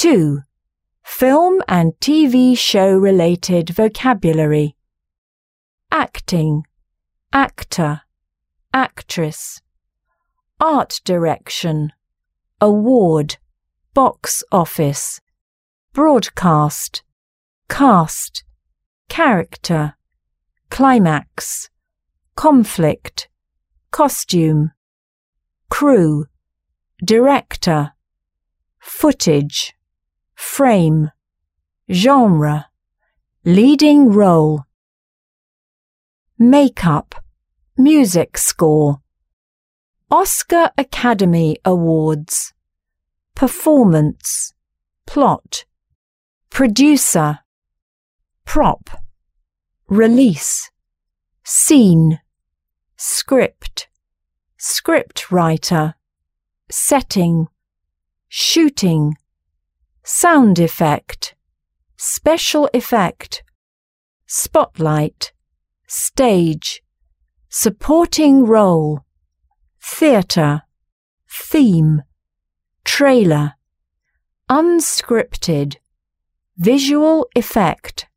2. Film and TV show related vocabulary. Acting, actor, actress. Art direction, award, box office. Broadcast, cast, character, climax, conflict, costume. Crew, director, footage, frame, genre, leading role. Makeup, music score. Oscar Academy Awards. Performance, plot. Producer, prop. Release, scene, script, script writer, setting, shooting, sound effect, special effect, spotlight, stage, supporting role, theatre, theme, trailer, unscripted, visual effect.